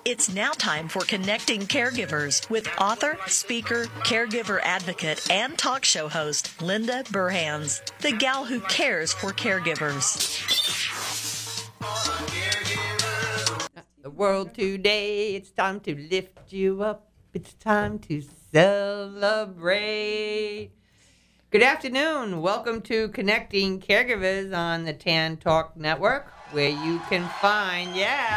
It's now time for Connecting Caregivers with author, speaker, caregiver advocate, and talk show host Linda Burhans, the gal who cares for caregivers. The world today, it's time to lift you up. It's time to celebrate. Good afternoon. Welcome to Connecting Caregivers on the Tan Talk Network, where you can find,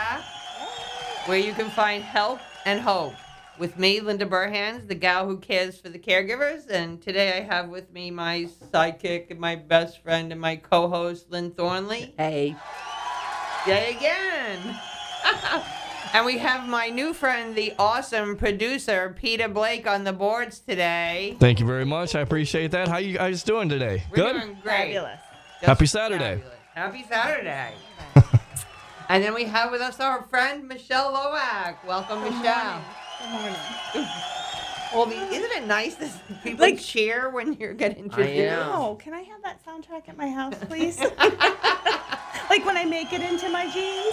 help and hope. With me, Linda Burhans, the gal who cares for the caregivers. And today I have with me my sidekick and my best friend and my co-host, Lynn Thornley. Hey. Yay again. And we have my new friend, the awesome producer, Peter Blake, on the boards today. Thank you very much. I appreciate that. How you guys doing today? We're Good? doing great. Fabulous. Happy Saturday. Fabulous. Happy Saturday. And then we have with us our friend, Michelle Loack. Welcome, Michelle. Good morning. Well, isn't it nice that people cheer when you get introduced? Oh, can I have that soundtrack at my house, please? Like when I make it into my jeans?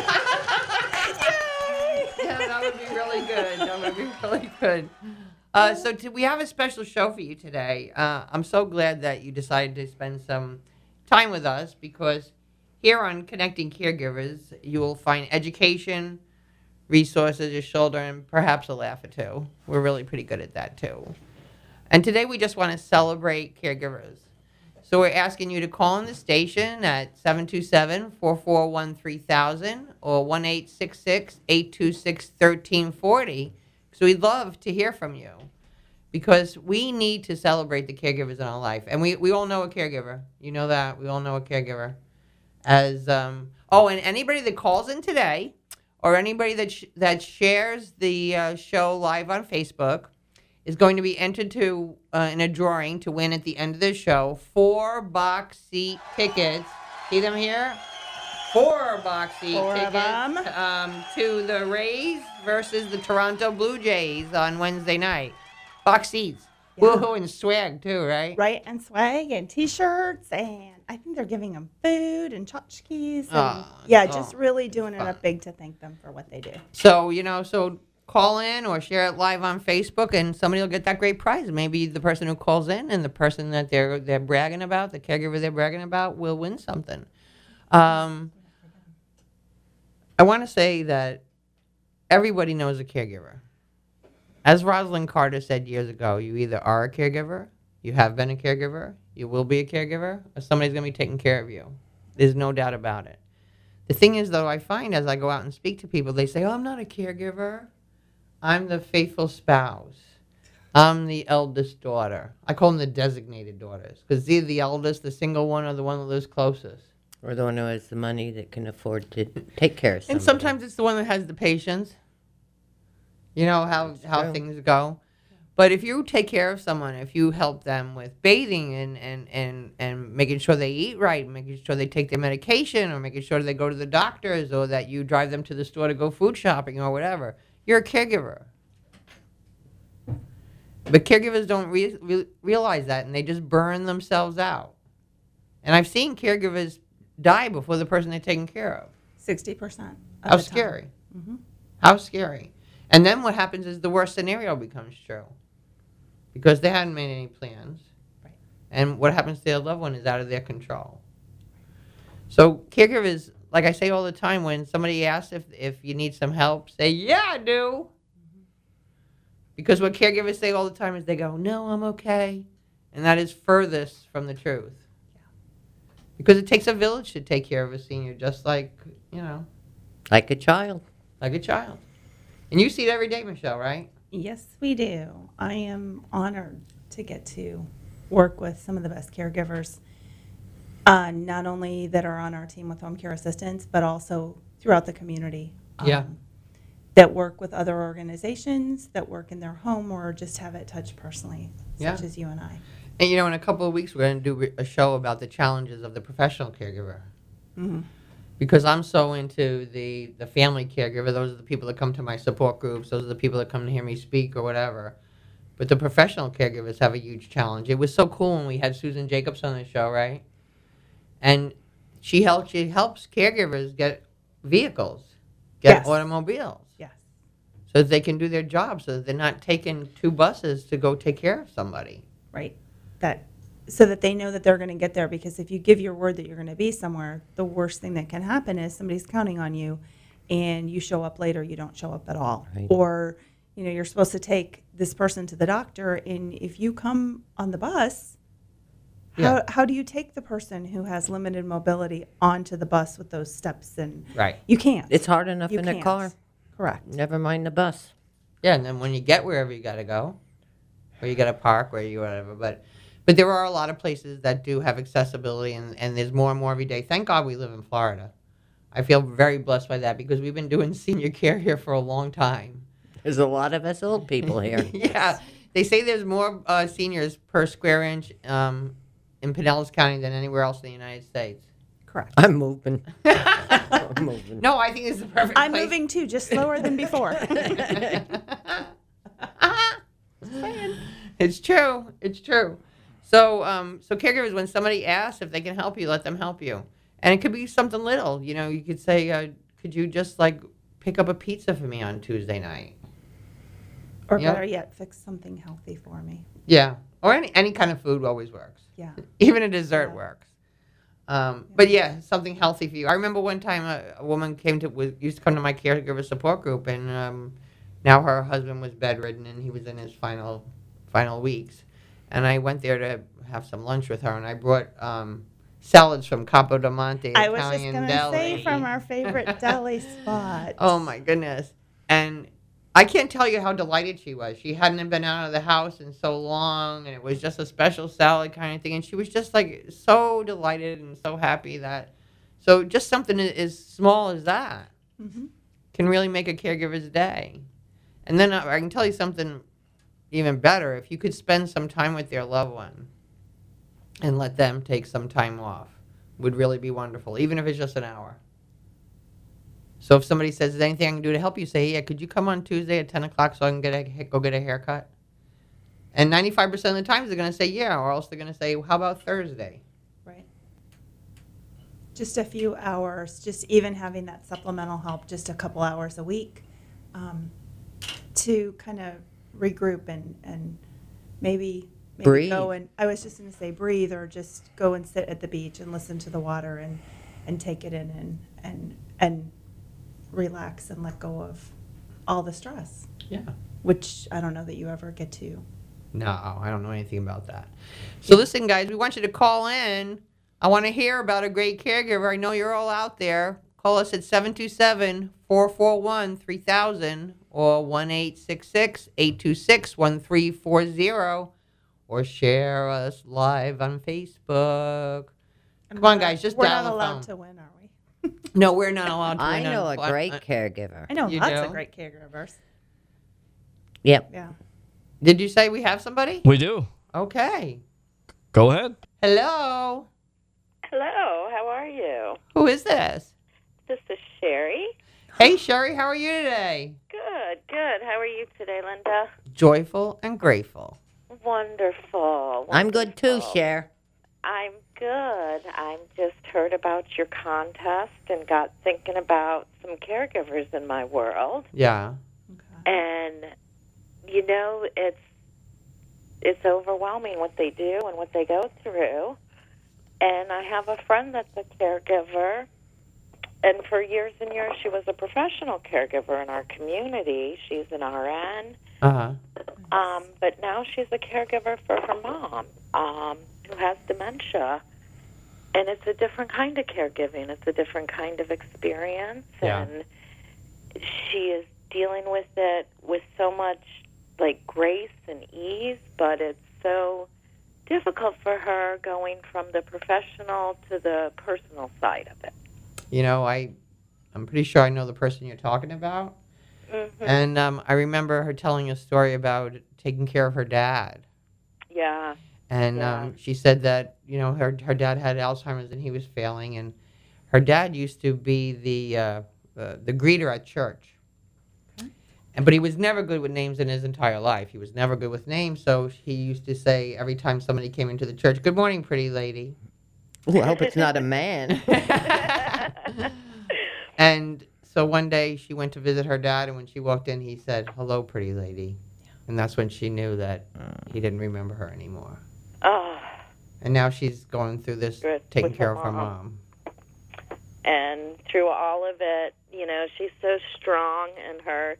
Yeah, that would be really good. So we have a special show for you today. I'm so glad that you decided to spend some time with us, because here on Connecting Caregivers, you will find education, resources, a shoulder, and perhaps a laugh or two. We're really pretty good at that, too. And today we just want to celebrate caregivers. So we're asking you to call in the station at 727-441-3000 or 1-866-826-1340. So we'd love to hear from you, because we need to celebrate the caregivers in our life. And we all know a caregiver. You know that. We all know a caregiver. And anybody that calls in today, or anybody that shares the show live on Facebook, is going to be entered to in a drawing to win at the end of the show 4 box seat tickets. See them here? 4 box seat tickets to the Rays versus the Toronto Blue Jays on Wednesday night. Box seats. Yeah. Woohoo, and swag too, right? Right, and swag and T-shirts, and I think they're giving them food and tchotchkes. Just really doing it up big to thank them for what they do. So, call in or share it live on Facebook, and somebody will get that great prize. Maybe the person who calls in and the person that they're bragging about, the caregiver they're bragging about, will win something. I want to say that everybody knows a caregiver. As Rosalind Carter said years ago, you either are a caregiver, you have been a caregiver, you will be a caregiver, or somebody's going to be taking care of you. There's no doubt about it. The thing is, though, I find as I go out and speak to people, they say, oh, I'm not a caregiver. I'm the faithful spouse. I'm the eldest daughter. I call them the designated daughters, because they're the eldest, the single one, or the one that lives closest. Or the one who has the money that can afford to take care of somebody. And sometimes it's the one that has the patience. You know how things go. But if you take care of someone, if you help them with bathing and making sure they eat right, making sure they take their medication, or making sure they go to the doctors, or that you drive them to the store to go food shopping or whatever, you're a caregiver. But caregivers don't realize that, and they just burn themselves out. And I've seen caregivers die before the person they're taking care of. 60%. How scary. Mm-hmm. How scary. And then what happens is the worst scenario becomes true, because they hadn't made any plans. Right. And what happens to their loved one is out of their control. So caregivers, like I say all the time, when somebody asks if you need some help, say, yeah, I do. Mm-hmm. Because what caregivers say all the time is they go, no, I'm okay. And that is furthest from the truth. Yeah. Because it takes a village to take care of a senior, just like, Like a child. Like a child. And you see it every day, Michelle, right? Yes, we do. I am honored to get to work with some of the best caregivers, not only that are on our team with home care assistants, but also throughout the community. That work with other organizations, that work in their home, or just have it touched personally, such as you and I. And, in a couple of weeks, we're going to do a show about the challenges of the professional caregiver. Mm-hmm. Because I'm so into the family caregiver. Those are the people that come to my support groups. Those are the people that come to hear me speak or whatever. But the professional caregivers have a huge challenge. It was so cool when we had Susan Jacobs on the show, right? And she helps caregivers get vehicles, get automobiles. Yes. so that they can do their job, so that they're not taking 2 buses to go take care of somebody. Right. So that they know that they're going to get there, because if you give your word that you're going to be somewhere, the worst thing that can happen is somebody's counting on you and you show up late or you don't show up at all. Right. Or, you're supposed to take this person to the doctor, and if you come on the bus, Yeah. how do you take the person who has limited mobility onto the bus with those steps? And Right. you can't. It's hard enough You in a can't. car. Correct. Never mind the bus. Yeah, and then when you get wherever you got to go, or you got to park, or you whatever, but there are a lot of places that do have accessibility, and there's more and more every day. Thank God we live in Florida. I feel very blessed by that, because we've been doing senior care here for a long time. There's a lot of us old people here. Yeah, they say there's more seniors per square inch in Pinellas County than anywhere else in the United States. Correct. I'm moving. I'm moving. No, I think this is the perfect I'm place. moving too, just slower than before. It's true. It's true. So, so caregivers, when somebody asks if they can help you, let them help you. And it could be something little. You could say, could you just pick up a pizza for me on Tuesday night? Or Yeah. better yet, fix something healthy for me. Yeah. Or any kind of food always works. Yeah. Even a dessert Yeah. works. But yeah, something healthy for you. I remember one time a woman used to come to my caregiver support group, and now her husband was bedridden and he was in his final weeks. And I went there to have some lunch with her, and I brought salads from Capo di Monte I was just Italian going to Deli. say, from our favorite deli spot. Oh my goodness. And I can't tell you how delighted she was. She hadn't been out of the house in so long, and it was just a special salad kind of thing. And she was just so delighted and so happy so just something as small as that Mm-hmm. can really make a caregiver's day. And then I can tell you something even better. If you could spend some time with their loved one and let them take some time off, would really be wonderful, even if it's just an hour. So if somebody says, is there anything I can do to help you, say, yeah, could you come on Tuesday at 10 o'clock so I can go get a haircut? And 95% of the times they're going to say, yeah, or else they're going to say, how about Thursday? Right. Just a few hours, just even having that supplemental help, just a couple hours a week, to kind of regroup and maybe Breathe. go and, I was just going to say breathe, or just go and sit at the beach and listen to the water and take it in and relax and let go of all the stress, Yeah. which I don't know that you ever get to. No, I don't know anything about that. So listen, guys, we want you to call in. I want to hear about a great caregiver. I know you're all out there. Call us at 727-441-3000 or 1-866-826-1340, or share us live on Facebook. Come on, guys, just We're dial not the allowed phone. to win, are we? No, we're not allowed to. I win know on a great caregiver. I know You lots do? of great caregivers. Yep. Yeah. Did you say we have somebody? We do. Okay. Go ahead. Hello. Hello, how are you? Who is this? This is Sherry. Hey, Sherry, how are you today? Good, good. How are you today, Linda? Joyful and grateful. Wonderful. I'm good too, wonderful. Cher. I'm good. I just heard about your contest and got thinking about some caregivers in my world. Yeah. And it's overwhelming what they do and what they go through. And I have a friend that's a caregiver, and for years and years she was a professional caregiver in our community. She's an RN, Uh-huh. but now she's a caregiver for her mom, who has dementia. And it's a different kind of caregiving. It's a different kind of experience. Yeah. And she is dealing with it with so much grace and ease, but it's so difficult for her going from the professional to the personal side of it. You know, I'm pretty sure I know the person you're talking about. Mm-hmm. And I remember her telling a story about taking care of her dad. Yeah. And Yeah. she said that, her dad had Alzheimer's and he was failing. And her dad used to be the greeter at church. But he was never good with names in his entire life. He was never good with names, so he used to say every time somebody came into the church, "Good morning, pretty lady." Ooh, I hope it's not a man. And So one day she went to visit her dad, and when she walked in, he said, "Hello, pretty lady." And that's when she knew that he didn't remember her anymore. Oh, And now she's going through this, With taking care her of her mom. mom. and through all of it, you know, she's so strong, and her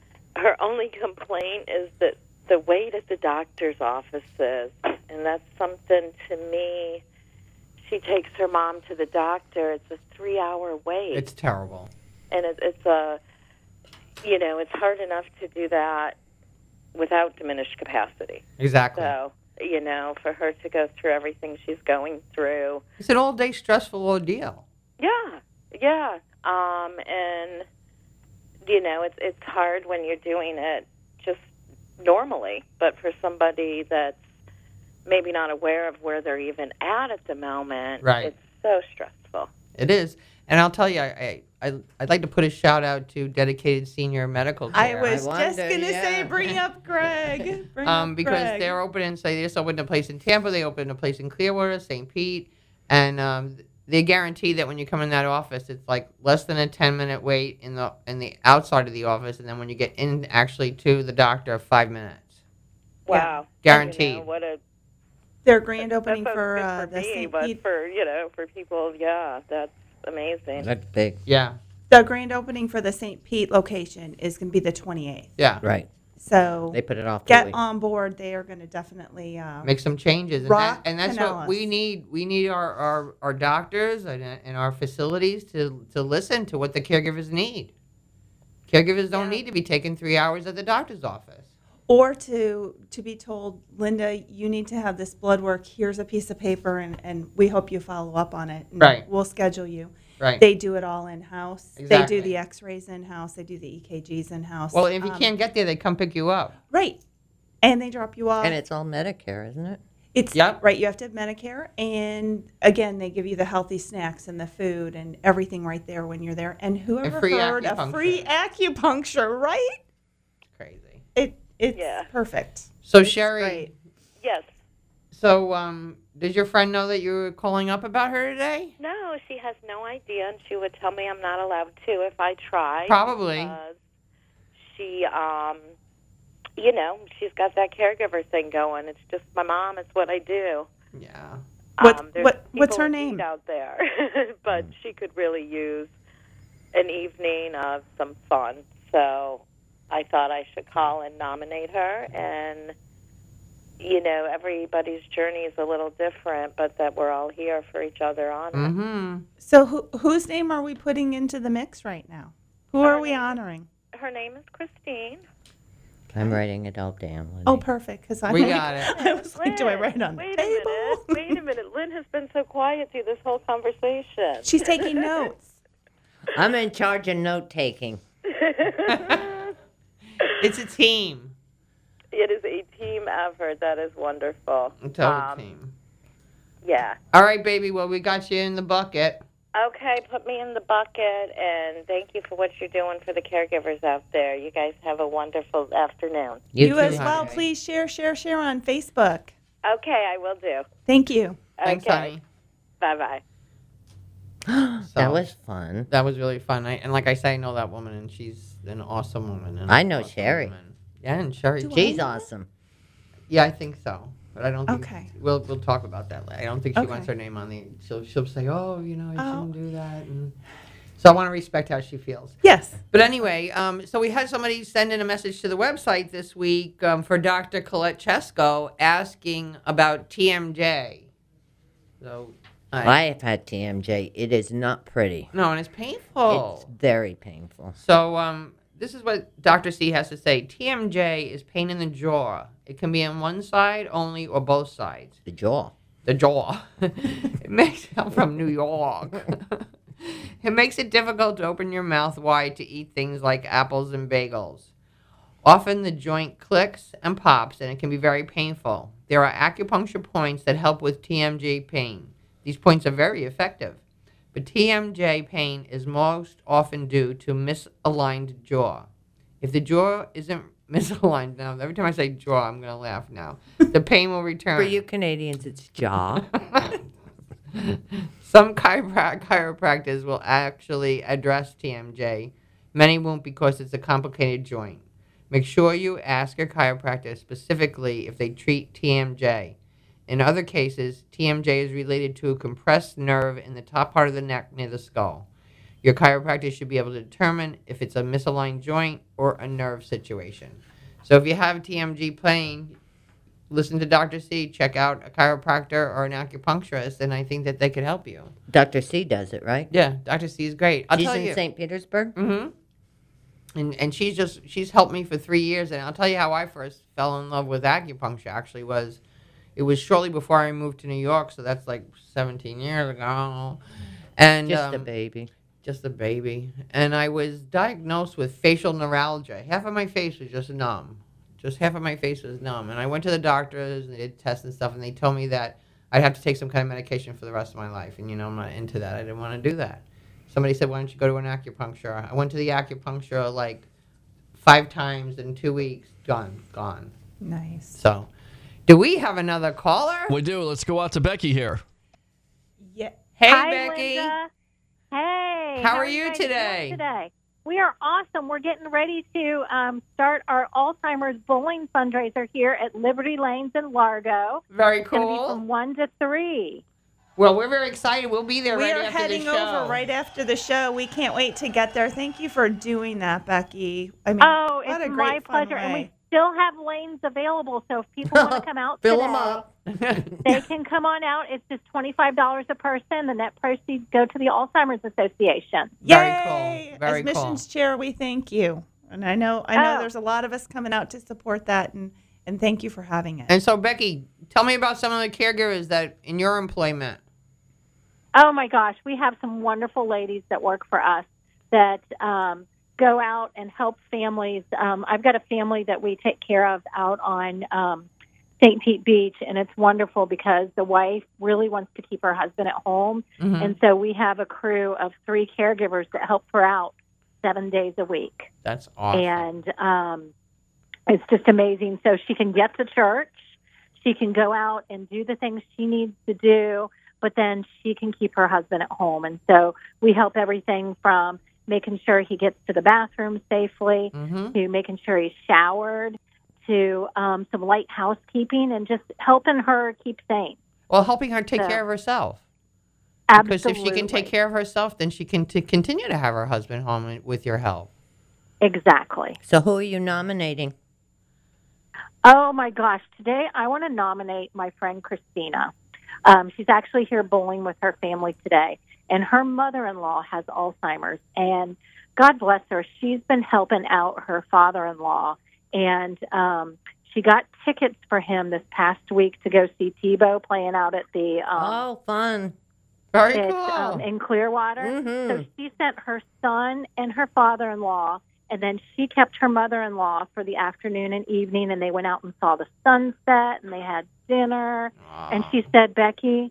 only complaint is that the wait at the doctor's office is, and that's something to me. She takes her mom to the doctor. It's a 3-hour wait. It's terrible. And it's a, you know, it's hard enough to do that without diminished capacity. Exactly. So, you know, for her to go through everything she's going through. It's an all-day stressful ordeal. Yeah. And, you know, it's hard when you're doing it just normally, but for somebody that's maybe not aware of where they're even at the moment, Right. it's so stressful. It is. And I'll tell you, I'd like to put a shout-out to Dedicated Senior Medical I Care. was wonder, just going to say, yeah. bring up Greg. Bring up Because Greg. they're opening, so they just opened a place in Tampa, they opened a place in Clearwater, St. Pete, and they guarantee that when you come in that office, it's like less than a 10-minute wait in the outside of the office, and then when you get in actually to the doctor, 5 minutes. Wow. Guaranteed. You know, what a Their grand opening that's for good the me, St. but Pete. for, you know, for people, yeah, that's amazing. That's big. Yeah, The grand opening for the St. Pete location is going to be the 28th. yeah. Right. So They put it off. get week. on board. They are going to definitely Make some changes, and, Rock and that's Pinellas. what we need. We need our doctors and our facilities to listen to what the caregivers need. Caregivers don't need to be taking 3 hours at the doctor's office. or to be told, Linda, you need to have this blood work. Here's a piece of paper, and we hope you follow up on it. And Right. We'll schedule you. Right. They do it all in-house. Exactly. They do the x-rays in-house. They do the EKGs in-house. Well, if you can't get there, they come pick you up. Right. And they drop you off. And it's all Medicare, isn't it? It's Yep. right. You have to have Medicare, and again, they give you the healthy snacks and the food and everything right there when you're there. And whoever free heard of acupuncture. free acupuncture, right? It's crazy. It's Yeah. perfect. So It's Sherry, great. Yes. so did your friend know that you were calling up about her today? No, she has no idea, and she would tell me I'm not allowed to if I try. Probably. Because she, you know, she's got that caregiver thing going. It's just my mom. It's what I do. Yeah. There's What's people her in name? need out there, but she could really use an evening of some fun. So I thought I should call and nominate her. And you know, everybody's journey is a little different, but that we're all here for each other on it. Mm-hmm. So whose name are we putting into the mix right now? Who are we honoring? Her name is Christine. I'm writing it all down. Lindy. Oh, perfect. Because We got it. I was like, do I write it on the Wait table? a minute. Wait a minute. Lynn has been so quiet through this whole conversation. She's taking notes. I'm in charge of note taking. It's a team. It is a team effort. That is wonderful. A total team. Yeah. All right, baby. Well, we got you in the bucket. Okay, put me in the bucket, and thank you for what you're doing for the caregivers out there. You guys have a wonderful afternoon. You too, as well. honey. Please share on Facebook. Okay, I will do. Thank you. Thanks, Okay. honey. Bye-bye. That was fun. That was really fun. And like I say, I know that woman, and she's an awesome woman. And I know awesome Sherry. woman. Yeah, and Sherry. Do She's awesome. Yeah, I think so. But I don't think Okay. we'll talk about that later. I don't think she Okay. wants her name on the. She'll say, oh, you know, you Oh. shouldn't do that. And so I want to respect how she feels. Yes. But anyway, so we had somebody send in a message to the website this week for Dr. Colette Chesko asking about TMJ. So I have had TMJ. It is not pretty. no, and it's painful. It's very painful. So this is what Dr. C has to say. TMJ is pain in the jaw. It can be on one side only or both sides. The jaw. The jaw. I'm from New York. It makes it difficult to open your mouth wide to eat things like apples and bagels. Often the joint clicks and pops, and it can be very painful. There are acupuncture points that help with TMJ pain. These points are very effective. But TMJ pain is most often due to misaligned jaw. If the jaw isn't misaligned now, every time I say jaw, I'm going to laugh now. The pain will return. For you Canadians, it's jaw. Some chiropractors will actually address TMJ Many won't because it's a complicated joint. Make sure you ask your chiropractor specifically if they treat TMJ. In other cases, TMJ is related to a compressed nerve in the top part of the neck near the skull. Your chiropractor should be able to determine if it's a misaligned joint or a nerve situation. So if you have TMJ pain, listen to Dr. C, check out a chiropractor or an acupuncturist, and I think that they could help you. Dr. C does it, right? Yeah, Dr. C is great. I'll She's tell in you. St. Petersburg? Mm-hmm. And she's helped me for 3 years, and I'll tell you how I first fell in love with acupuncture. Actually, it was shortly before I moved to New York, so that's like 17 years ago. And Just a baby. just a baby, and I was diagnosed with facial neuralgia. Half of my face was just numb. Just half of my face was numb, and I went to the doctors and they did tests and stuff, and they told me that I'd have to take some kind of medication for the rest of my life. And I'm not into that. I didn't want to do that. Somebody said, "Why don't you go to an acupuncture?" I went to the acupuncture like 5 times in 2 weeks. Gone. Nice. So, do we have another caller? We do. Let's go out to Becky here. Yeah. Hey, Hi, Becky. Linda. Hey. How are you guys doing today? today? We are awesome. We're getting ready to start our Alzheimer's bowling fundraiser here at Liberty Lanes in Largo. Very It's going to be cool. from 1 to 3. Well, we're very excited. We'll be there We right are after heading the show. over right after the show. We can't wait to get there. Thank you for doing that, Becky. I mean, Oh, what a it's great my fun pleasure. And way. we still have lanes available, so if people want to come out Fill today, them up. they can come on out. It's just $25 a person. The net proceeds go to the Alzheimer's Association. Very cool. Yay! Very As missions cool. chair, we thank you. And I know Oh. there's a lot of us coming out to support that, and thank you for having it. And so, Becky, tell me about some of the caregivers that in your employment. Oh, my gosh. We have some wonderful ladies that work for us that go out and help families. I've got a family that we take care of out on St. Pete Beach, and it's wonderful because the wife really wants to keep her husband at home. Mm-hmm. And so we have a crew of 3 caregivers that help her out 7 days a week. That's awesome. And it's just amazing. So she can get to church, she can go out and do the things she needs to do, but then she can keep her husband at home. And so we help everything from making sure he gets to the bathroom safely, Mm-hmm. to making sure he's showered, to some light housekeeping, and just helping her keep sane. Well, helping her take So- care of herself. Absolutely. Because if she can take care of herself, then she can continue to have her husband home with your help. Exactly. So who are you nominating? Oh, my gosh. Today I want to nominate my friend Christina. She's actually here bowling with her family today, and her mother-in-law has Alzheimer's. And God bless her, she's been helping out her father-in-law, and she got tickets for him this past week to go see Tebow playing out at the Oh, fun. Very it's, cool. in Clearwater. Mhm. So she sent her son and her father-in-law, and then she kept her mother-in-law for the afternoon and evening, and they went out and saw the sunset, and they had dinner. And she said, Becky,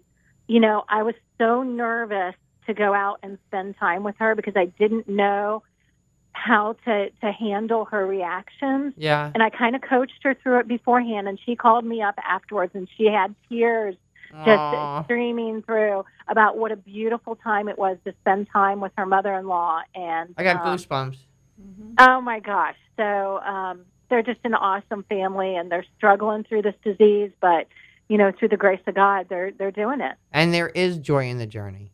I was so nervous to go out and spend time with her because I didn't know how to handle her reactions. Yeah. And I kind of coached her through it beforehand, and she called me up afterwards, and she had tears just Aw. streaming through about what a beautiful time it was to spend time with her mother-in-law. And I got goosebumps. oh my gosh! So they're just an awesome family, and they're struggling through this disease, but through the grace of God, they're doing it. And there is joy in the journey.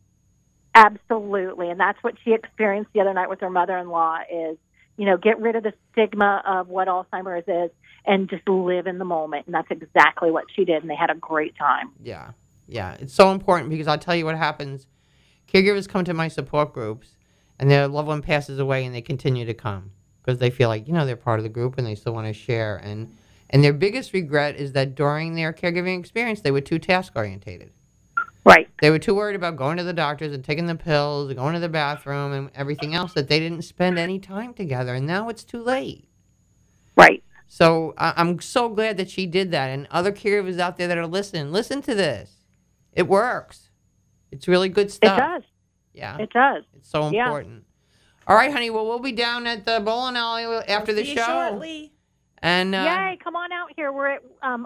Absolutely, and that's what she experienced the other night with her mother-in-law. Is get rid of the stigma of what Alzheimer's is, and just live in the moment. And that's exactly what she did, and they had a great time. Yeah. Yeah. It's so important because I'll tell you what happens. Caregivers come to my support groups and their loved one passes away and they continue to come because they feel like, they're part of the group and they still want to share. And their biggest regret is that during their caregiving experience, they were too task-orientated. Right. They were too worried about going to the doctors and taking the pills and going to the bathroom and everything else that they didn't spend any time together. And now it's too late. Right. So I'm so glad that she did that. And other caregivers out there that are listening, listen to this. It works. It's really good stuff. It does. Yeah. It does. It's so Yeah. important. All right, honey. Well, we'll be down at the bowling alley after the See you show. shortly. And Yay, come on out here. We're at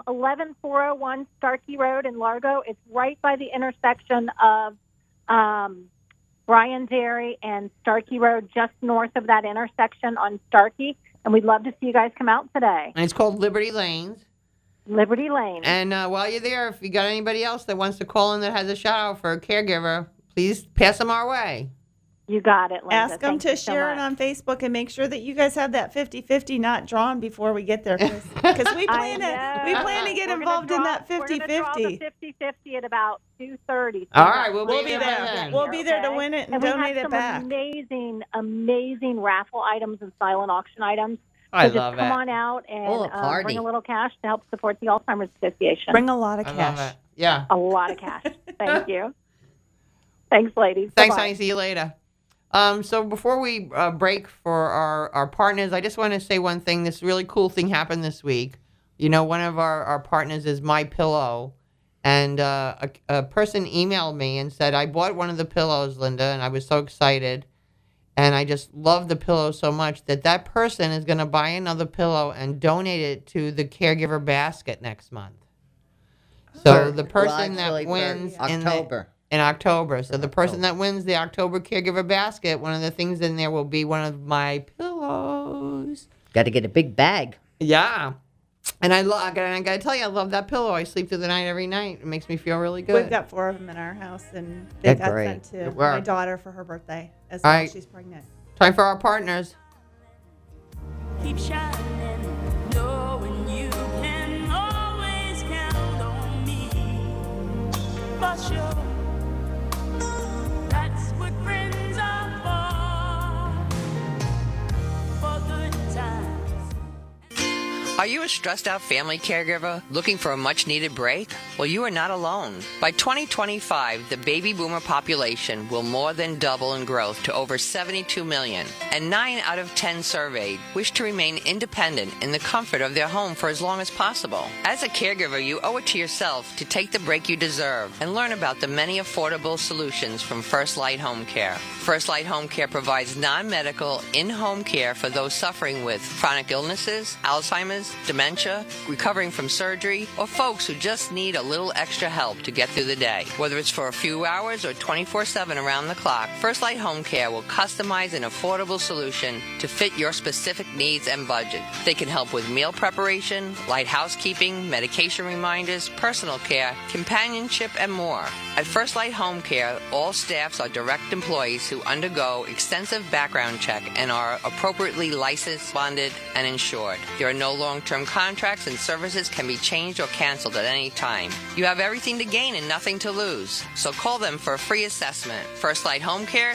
11401 Starkey Road in Largo. It's right by the intersection of Bryan Dairy and Starkey Road, just north of that intersection on Starkey. And we'd love to see you guys come out today. And it's called Liberty Lanes. Liberty Lane. And while you're there, if you got anybody else that wants to call in that has a shout out for a caregiver, please pass them our way. You got it, Linda. Ask them Thank to you so share it much. on Facebook and make sure that you guys have that 50-50 not drawn before we get there. Because we plan to get involved in that 50-50. We're going to draw the 50-50 at about 2:30. All right, we'll We'll be be there. there. We'll be there to win it and donate it back. We have some amazing raffle items and silent auction items. I So love just come it. on out Oh, a and party. bring a little cash to help support the Alzheimer's Association. Bring a lot of I cash. love it. Yeah. A lot of cash. Thank you. Thanks, ladies. Thanks, Bye-bye. honey. See you later. So before we break for our partners, I just want to say one thing. This really cool thing happened this week. You know, one of our partners is My Pillow, and a person emailed me and said, I bought one of the pillows, Linda, and I was so excited. And I just love the pillow so much that person is going to buy another pillow and donate it to the caregiver basket next month. So the person that wins in October. So the person that wins the October caregiver basket, one of the things in there will be one of my pillows. Got to get a big bag. Yeah. And I got to tell you, I love that pillow. I sleep through the night every night. It makes me feel really good. We've got 4 of them in our house, and they They're got great. sent to Good my work. daughter for her birthday as All well. right. She's pregnant. Time for our partners. Keep shining, knowing you can always count on me. For sure, that's what friends are for good times. Are you a stressed out family caregiver looking for a much needed break? Well, you are not alone. By 2025, the baby boomer population will more than double in growth to over 72 million, and 9 out of 10 surveyed wish to remain independent in the comfort of their home for as long as possible. As a caregiver, you owe it to yourself to take the break you deserve and learn about the many affordable solutions from First Light Home Care. First Light Home Care provides non-medical in-home care for those suffering with chronic illnesses, Alzheimer's, dementia, recovering from surgery, or folks who just need a little extra help to get through the day. Whether it's for a few hours or 24/7 around the clock, First Light Home Care will customize an affordable solution to fit your specific needs and budget. They can help with meal preparation, light housekeeping, medication reminders, personal care, companionship, and more. At First Light Home Care, all staffs are direct employees who undergo extensive background check and are appropriately licensed, bonded, and insured. There are no long-term contracts, and services can be changed or canceled at any time. You have everything to gain and nothing to lose. So call them for a free assessment. First Light Home Care,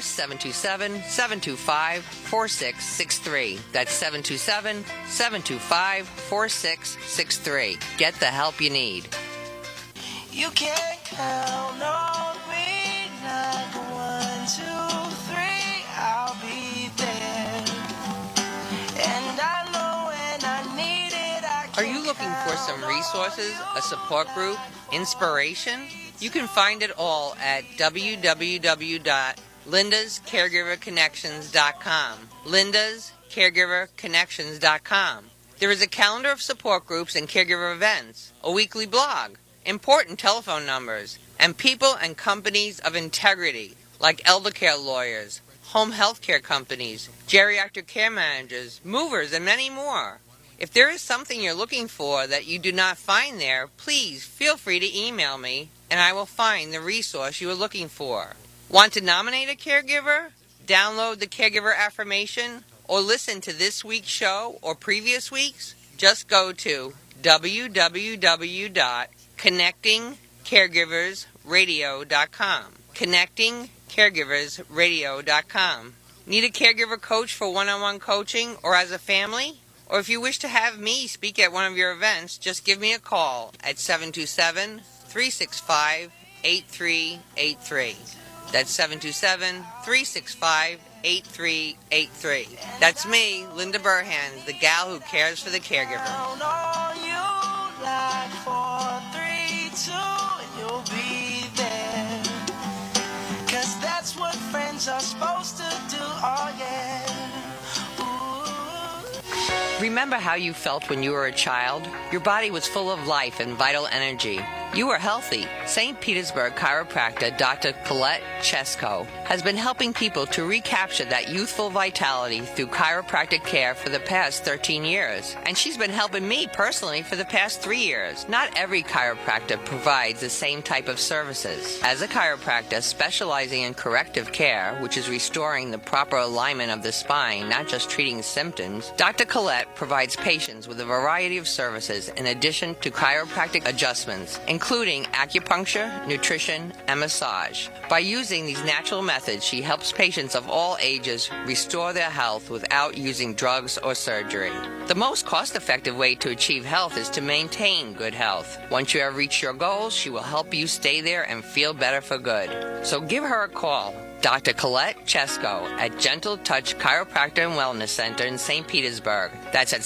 727-725-4663. That's 727-725-4663. Get the help you need. You can count on me like 1, 2, 3, I'll be there. And I know when I need it, I Are you looking for some resources, a support group, inspiration? You can find it all at www.lindascaregiverconnections.com. lindascaregiverconnections.com. There is a calendar of support groups and caregiver events, a weekly blog, important telephone numbers, and people and companies of integrity like elder care lawyers, home health care companies, geriatric care managers, movers, and many more. If there is something you're looking for that you do not find there, please feel free to email me and I will find the resource you are looking for. Want to nominate a caregiver? Download the Caregiver Affirmation or listen to this week's show or previous weeks? Just go to www.connectingcaregiversradio.com. connectingcaregiversradio.com. Need a caregiver coach for one-on-one coaching or as a family? Or if you wish to have me speak at one of your events, just give me a call at 727-365-8383. That's 727-365-8383. That's me, Linda Burhans, the gal who cares for the caregiver. count on you like 4, 3, 2, and you'll be there. 'Cause that's what friends are supposed to do, oh yeah. Remember how you felt when you were a child? Your body was full of life and vital energy. you are healthy. St. Petersburg chiropractor Dr. Colette Chesko has been helping people to recapture that youthful vitality through chiropractic care for the past 13 years. And she's been helping me personally for the past 3 years. Not every chiropractor provides the same type of services. As a chiropractor specializing in corrective care, which is restoring the proper alignment of the spine, not just treating symptoms, Dr. Colette provides patients with a variety of services in addition to chiropractic adjustments, including acupuncture, nutrition, and massage. By using these natural methods, she helps patients of all ages restore their health without using drugs or surgery. The most cost-effective way to achieve health is to maintain good health. Once you have reached your goals, she will help you stay there and feel better for good. So give her a call. Dr. Colette Chesko at Gentle Touch Chiropractor and Wellness Center in St. Petersburg. That's at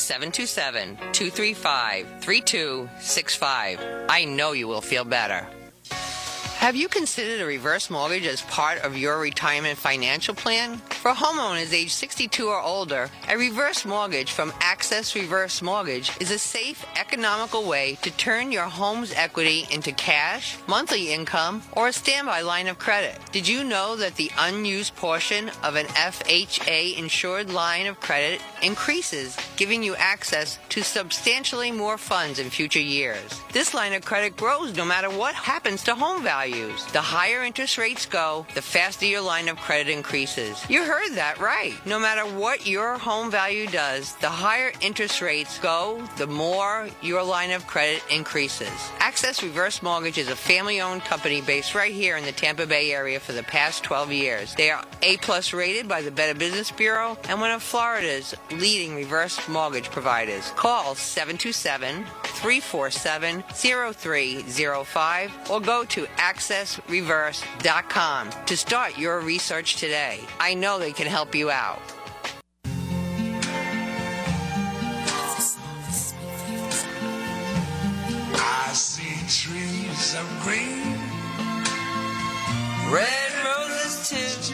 727-235-3265. I know you will feel better. Have you considered a reverse mortgage as part of your retirement financial plan? For homeowners age 62 or older, a reverse mortgage from Access Reverse Mortgage is a safe, economical way to turn your home's equity into cash, monthly income, or a standby line of credit. Did you know that the unused portion of an FHA-insured line of credit increases, giving you access to substantially more funds in future years? This line of credit grows no matter what happens to home values. The higher interest rates go, the faster your line of credit increases. You heard that right. No matter what your home value does, the higher interest rates go, the more your line of credit increases. Access Reverse Mortgage is a family-owned company based right here in the Tampa Bay area for the past 12 years. They are A+ rated by the Better Business Bureau and one of Florida's leading reverse mortgage providers. Call 727-347-0305 or go to accessreverse.com to start your research today. I know they can help you out. I see trees of green, Red roses too.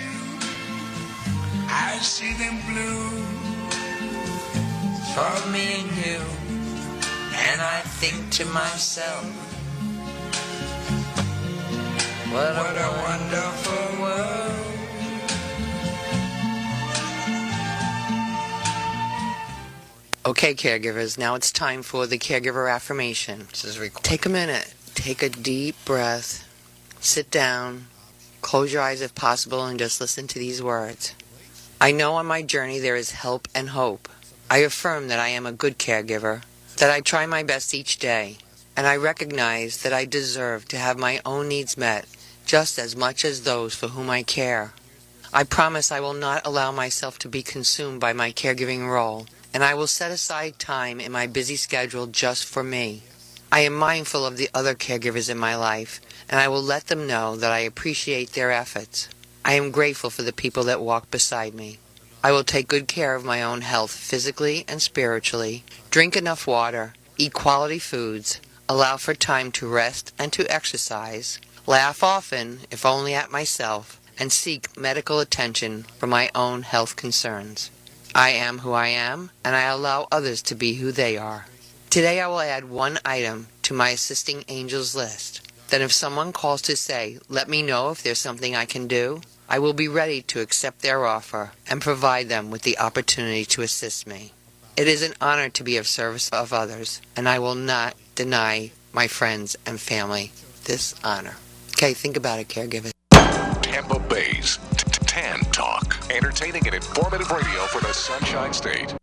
I see them blue For me and you. And I think to myself, what a wonderful world. Okay, caregivers, now it's time for the caregiver affirmation. Take a minute, take a deep breath, sit down, close your eyes if possible, and just listen to these words. I know on my journey there is help and hope. I affirm that I am a good caregiver, that I try my best each day, and I recognize that I deserve to have my own needs met just as much as those for whom I care. I promise I will not allow myself to be consumed by my caregiving role, and I will set aside time in my busy schedule just for me. I am mindful of the other caregivers in my life, and I will let them know that I appreciate their efforts. I am grateful for the people that walk beside me. I will take good care of my own health physically and spiritually, drink enough water, eat quality foods, allow for time to rest and to exercise, laugh often, if only at myself, and seek medical attention for my own health concerns. I am who I am, and I allow others to be who they are. Today I will add one item to my assisting angels list. Then if someone calls to say, let me know if there's something I can do, I will be ready to accept their offer and provide them with the opportunity to assist me. It is an honor to be of service of others, and I will not deny my friends and family this honor. Okay, think about it, caregivers. Tampa Bay's Tan Talk. Entertaining and informative radio for the Sunshine State.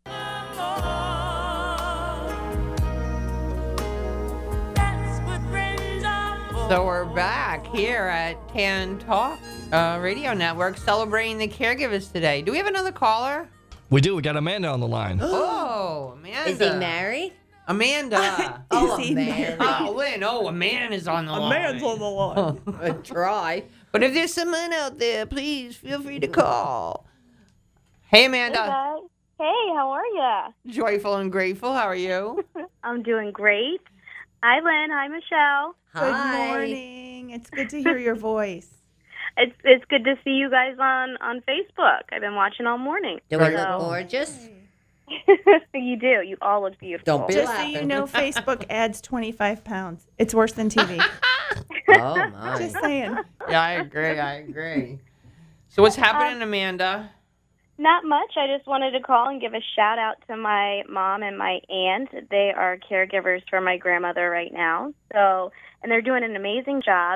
So we're back here at Tan Talk Radio Network celebrating the caregivers today. Do we have another caller? We do. We got Amanda on the line. Oh, Amanda. Is he married? Amanda. Oh, Is he Amanda. Oh, Lynn. Oh, Amanda's on the line. Amanda's on the line. Try. But if there's someone out there, please feel free to call. Hey, Amanda. Hey, guys. Hey, how are ya? Joyful and grateful. How are you? I'm doing great. Hi, Lynn. Hi, Michelle. Good Hi. morning. It's good to hear your voice. It's good to see you guys on Facebook. I've been watching all morning. Do we So- look gorgeous? You do. You all look beautiful. Don't be Just so laughing. you know, Facebook adds 25 pounds. It's worse than TV. Oh, my. Just saying. Yeah, I agree. So what's happening, Amanda? Not much. I just wanted to call and give a shout out to my mom and my aunt. They are caregivers for my grandmother right now. So, and they're doing an amazing job.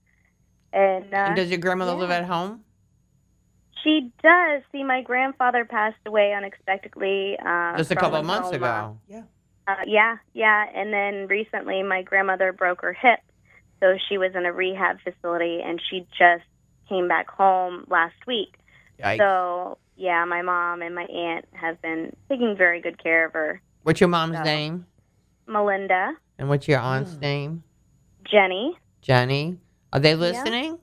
And Does your grandmother live at home? she does. See, my grandfather passed away unexpectedly. Just a from couple of months lymphoma. ago. Yeah. And then recently my grandmother broke her hip. So she was in a rehab facility, and she just came back home last week. Yikes. So, yeah, my mom and my aunt have been taking very good care of her. What's your mom's name? Melinda, And what's your aunt's name? Jenny. Jenny. Are they listening?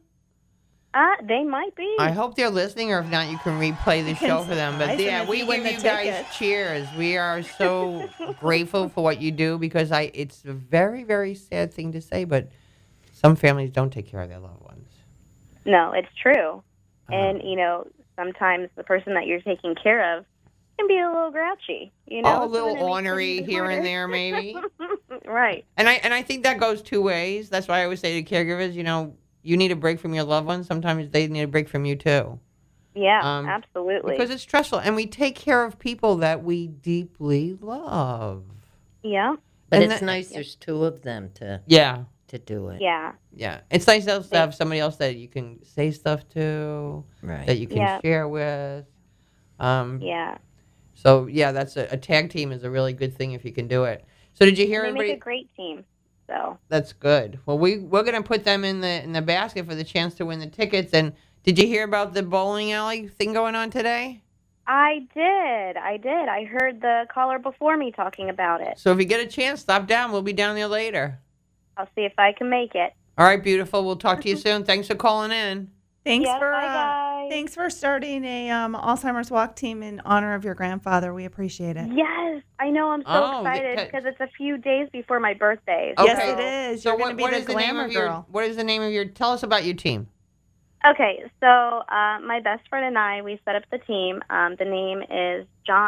They might be. I hope they're listening, or if not, you can replay the show for them. But surprise them yeah, if we you give win you the guys tickets. cheers. We are so grateful for what you do, because it's a very, very sad thing to say, but some families don't take care of their loved ones. No, it's true. And, sometimes the person that you're taking care of can be a little grouchy. A little ornery here and there, maybe. Right. And I think that goes two ways. That's why I always say to caregivers, you need a break from your loved ones. Sometimes they need a break from you too. Yeah, absolutely. Because it's stressful, and we take care of people that we deeply love. Yeah. But And it's nice there's two of them to do it. Yeah. Yeah. It's nice to have somebody else that you can say stuff to, Right. that you can share with. Yeah. So, yeah, that's a tag team is a really good thing if you can do it. So did you hear They anybody? make a great team. So. That's good. Well, we're going to put them in the basket for the chance to win the tickets. And did you hear about the bowling alley thing going on today? I did. I heard the caller before me talking about it. So if you get a chance, stop down. We'll be down there later. I'll see if I can make it. All right, beautiful. We'll talk to you soon. Thanks for calling in. Thanks Yeah, for bye, guys. thanks for starting a Alzheimer's walk team in honor of your grandfather. We appreciate it. Yes, I know. I'm so Oh, excited okay. because it's a few days before my birthday. Okay. Yes, it is. You're going to be the glamour girl. What is the name of your? Tell us about your team. Okay, so my best friend and I, we set up the team. The name is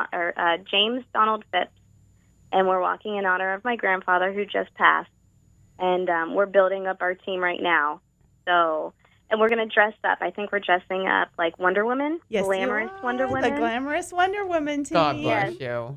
James Donald Phipps, and we're walking in honor of my grandfather who just passed. And we're building up our team right now. So, and we're going to dress up. I think we're dressing up like Wonder Woman, Yes, glamorous you are. Wonder Woman. The glamorous Wonder Woman team. God bless you.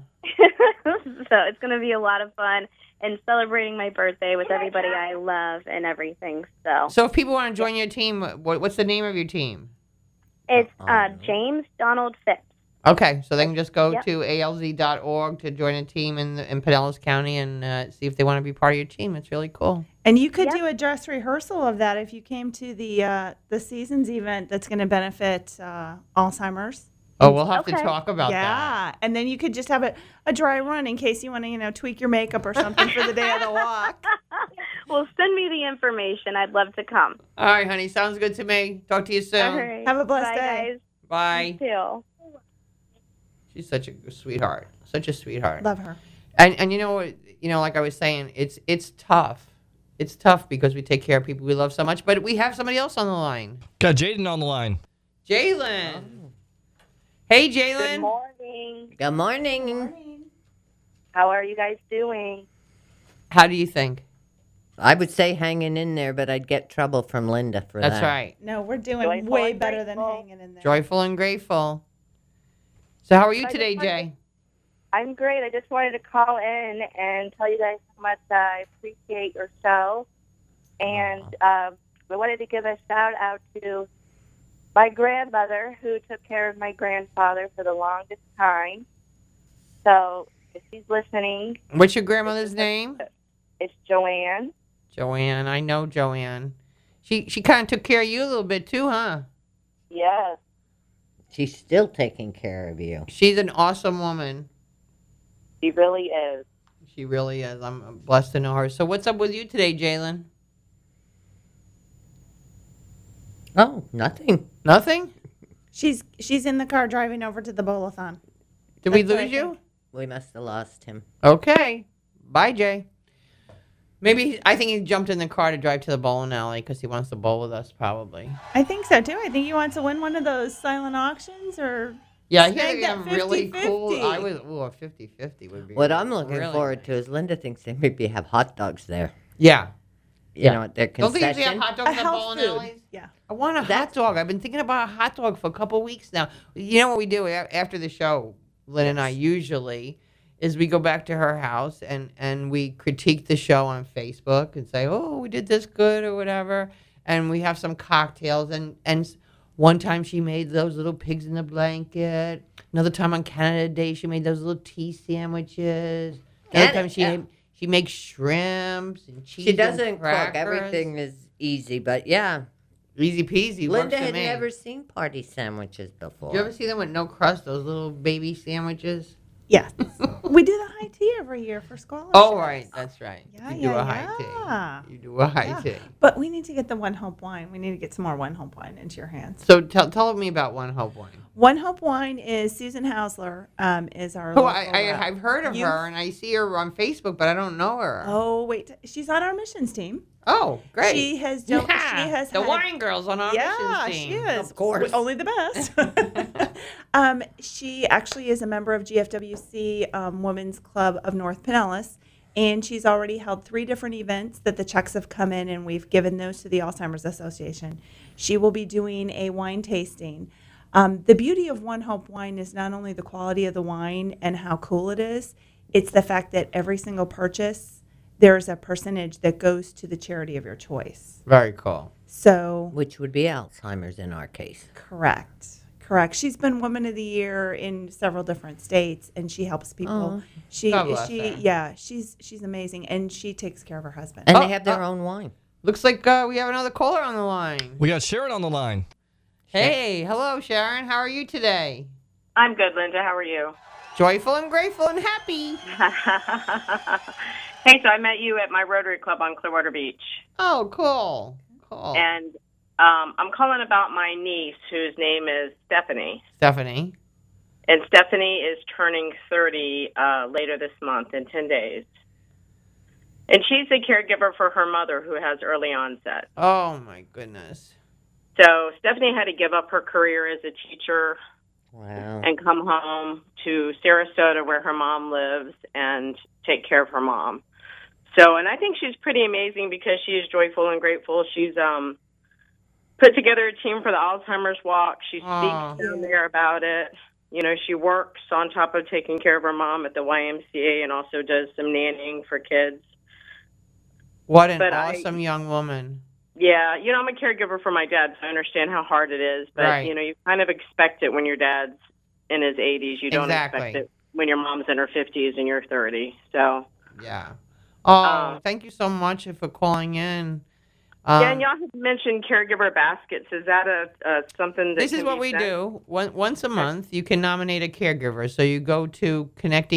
So it's going to be a lot of fun and celebrating my birthday with everybody I love and everything. So if people want to join your team, what's the name of your team? It's James Donald Phipps. Okay, so they can just go Yep. to alz.org to join a team in Pinellas County and see if they want to be part of your team. It's really cool. And you could do a dress rehearsal of that if you came to the Seasons event that's going to benefit Alzheimer's. Oh, we'll have to talk about that. Yeah, and then you could just have a dry run in case you want to, tweak your makeup or something for the day of the walk. Well, send me the information. I'd love to come. All right, honey. Sounds good to me. Talk to you soon. All right. Have a blessed Bye, day. guys. Bye. You too. She's such a sweetheart. Such a sweetheart. Love her. And you know what? Like I was saying, it's tough. It's tough because we take care of people we love so much, but we have somebody else on the line. Got Jaden on the line. Jalen. Hey, Good Jalen. morning. Good morning. How are you guys doing? How do you think? I would say hanging in there, but I'd get trouble from Linda for that. That's right. No, we're doing Joyful way and better than grateful. hanging in there. Joyful and grateful. So how are you I today, just wanted Jay? I'm great. I just wanted to call in and tell you guys how much I appreciate your show. And I wanted to give a shout out to my grandmother who took care of my grandfather for the longest time. So if she's listening, What's your grandmother's name? it's Joanne. Joanne. I know Joanne. She kind of took care of you a little bit too, huh? Yes. She's still taking care of you. She's an awesome woman. She really is. She really is. I'm blessed to know her. So what's up with you today, Jalen? Oh, nothing. Nothing? She's in the car driving over to the bowl-a-thon. Did we That's what I lose you? think. We must have lost him. Okay. Bye, Jay. Maybe I think he jumped in the car to drive to the bowling alley because he wants to bowl with us, probably. I think so too. I think he wants to win one of those silent auctions or Yeah, I hear Snag they're that really 50-50. cool. I was, a 50-50 would be What I'm looking really forward nice. to is Linda thinks they maybe have hot dogs there. Yeah. You know, at their Don't concession. they usually have hot dogs A at health bowling food. alleys? Yeah. I want a hot dog. I've been thinking about a hot dog for a couple weeks now. You know what we do after the show, Lynn and I usually, is we go back to her house and we critique the show on Facebook and say, oh, we did this good or whatever. And we have some cocktails. And one time she made those little pigs in the blanket. Another time on Canada Day, she made those little tea sandwiches. Another time she makes shrimps and cheese. She doesn't and cook. crackers. Everything is easy, but yeah. Easy peasy. Linda works for had me. never seen party sandwiches before. Did you ever see them with no crust? Those little baby sandwiches. Yes. We do the high tea every year for scholarships. Oh, right. That's right. Yeah, you do a high tea. You do a high tea. But we need to get the One Hope wine. We need to get some more One Hope wine into your hands. So tell me about One Hope Wine. One Hope Wine is Susan Hausler, is our Oh, local I've heard of her, and I see her on Facebook, but I don't know her. Oh, wait. She's on our missions team. Oh, great. She has the had, wine girls on our missions team. she is. Of course. Only the best. She actually is a member of GFWC Women's Club of North Pinellas, and she's already held 3 different events that the checks have come in, and we've given those to the Alzheimer's Association. She will be doing a wine tasting. The beauty of One Hope Wine is not only the quality of the wine and how cool it is, it's the fact that every single purchase, there's a percentage that goes to the charity of your choice. Very cool. So, which would be Alzheimer's in our case. Correct. She's been Woman of the Year in several different states, and she helps people. God bless her. Yeah, she's amazing, and she takes care of her husband. And they have their own wine. Looks like we have another caller on the line. We got Sharon on the line. Hey, hello, Sharon. How are you today? I'm good, Linda. How are you? Joyful and grateful and happy. Hey, so I met you at my Rotary Club on Clearwater Beach. Oh, cool. And I'm calling about my niece, whose name is Stephanie. Stephanie. And Stephanie is turning 30 later this month in 10 days. And she's a caregiver for her mother, who has early onset. Oh, my goodness. So Stephanie had to give up her career as a teacher. Wow. And come home to Sarasota, where her mom lives, and take care of her mom. So, and I think she's pretty amazing because she is joyful and grateful. She's put together a team for the Alzheimer's Walk. She speaks down there about it. You know, she works on top of taking care of her mom at the YMCA and also does some nannying for kids. What an awesome young woman. Yeah, you know, I'm a caregiver for my dad, so I understand how hard it is. But, you know, you kind of expect it when your dad's in his 80s. You don't expect it when your mom's in her 50s and you're 30. So, yeah. Oh, thank you so much for calling in. Yeah, and y'all have mentioned caregiver baskets. Is that something that This is what we do. Once a month, you can nominate a caregiver. So you go to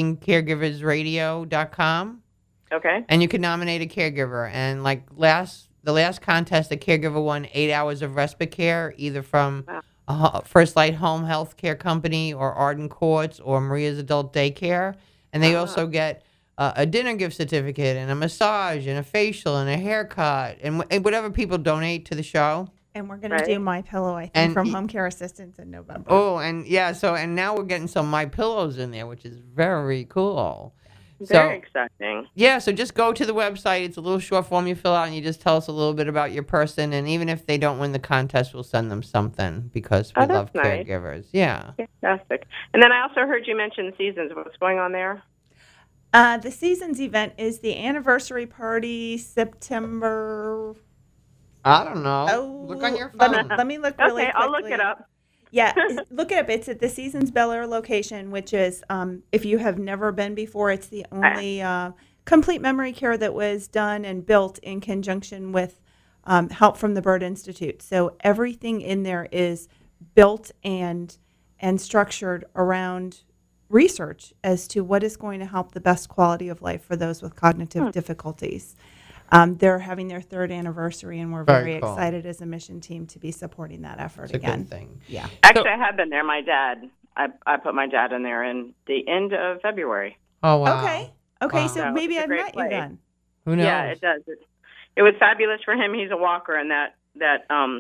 connectingcaregiversradio.com. Okay. And you can nominate a caregiver. And like the last contest, a caregiver won 8 hours of respite care, either from First Light Home Health Care Company or Arden Courts or Maria's Adult Daycare. And they also get a dinner gift certificate and a massage and a facial and a haircut and whatever people donate to the show. And we're going to do My Pillow, I think, And from Home Care Assistance in November. Oh, and yeah, and now we're getting some My Pillows in there, which is very cool. Very exciting. Yeah, so just go to the website. It's a little short form you fill out, and you just tell us a little bit about your person. And even if they don't win the contest, we'll send them something because we love caregivers. Yeah. Fantastic. And then I also heard you mention Seasons. What's going on there? The Seasons event is the anniversary party, September. I don't know. Oh, look on your phone. Let me look really quickly. Okay, I'll look it up. Yeah, look it up. It's at the Seasons Bel Air location, which is, if you have never been before, it's the only complete memory care that was done and built in conjunction with help from the Bird Institute. So everything in there is built and structured around research as to what is going to help the best quality of life for those with cognitive difficulties. They're having their 3rd anniversary, and we're very excited as a mission team to be supporting that effort again. Good thing. Yeah. Actually, I have been there. My dad, I put my dad in there in the end of February. Oh, wow. Okay, Wow. so maybe I've met you then. Who knows? Yeah, it does. It was fabulous for him. He's a walker, and that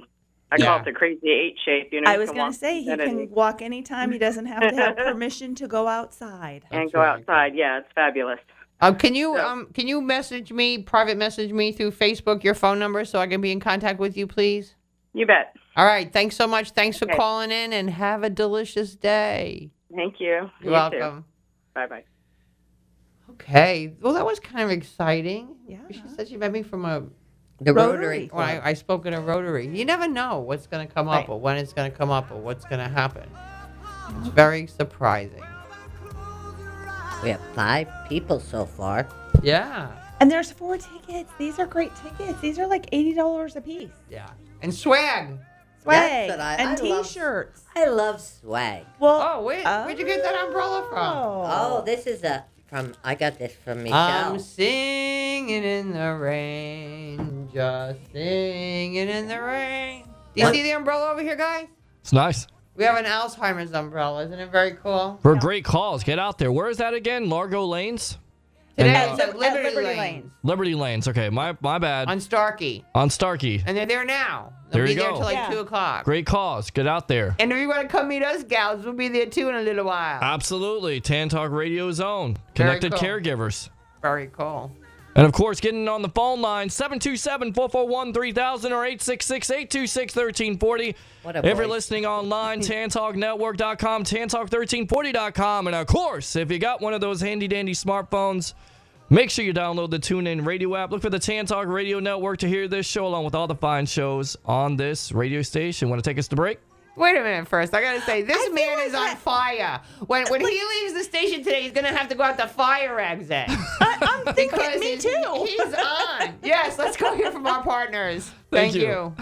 I call it the crazy 8 shape. You know, I was going to say, he can walk anytime. He doesn't have to have permission to go outside. And go outside. Yeah, it's fabulous. Can you private message me through Facebook your phone number so I can be in contact with you, please? You bet. All right. Thanks so much. Thanks for calling in, and have a delicious day. Thank you. You're welcome. Bye-bye. Okay. Well, that was kind of exciting. Yeah. She said she met me from the Rotary. Well, I spoke at a Rotary. You never know what's going to come up or when it's going to come up or what's going to happen. It's very surprising. We have 5 people so far. Yeah. And there's 4 tickets. These are great tickets. These are like $80 a piece. Yeah. And swag. Swag. That's what and love- T-shirts. I love swag. Well, where'd you get that umbrella from? Oh, this is I got this from Michelle. I'm singing in the rain, just singing in the rain. Do you see the umbrella over here, guys? It's nice. We have an Alzheimer's umbrella. Isn't it very cool? For great calls, get out there. Where is that again? Largo Lanes? Today it's at Liberty Lanes. Liberty Lanes. Okay, my bad. On Starkey. On Starkey. And they're there now. They'll There be you there go. till like 2 o'clock. Great cause. Get out there. And if you want to come meet us, gals, we'll be there too in a little while. Absolutely. Tan Talk Radio Zone. Very Connected cool. Caregivers. Very cool. And of course, getting on the phone line, 727-441-3000 or 866-826-1340. What a If you're voice. listening online, TanTalkNetwork.com, TanTalk1340.com. And of course, if you got one of those handy-dandy smartphones, make sure you download the TuneIn Radio app. Look for the Tan Talk Radio Network to hear this show along with all the fine shows on this radio station. Want to take us to break? Wait a minute first. I got to say, this man is on fire. When he leaves the station today, he's going to have to go out the fire exit. I'm thinking Because me too. He's on. Yes, let's go hear from our partners. Thank you.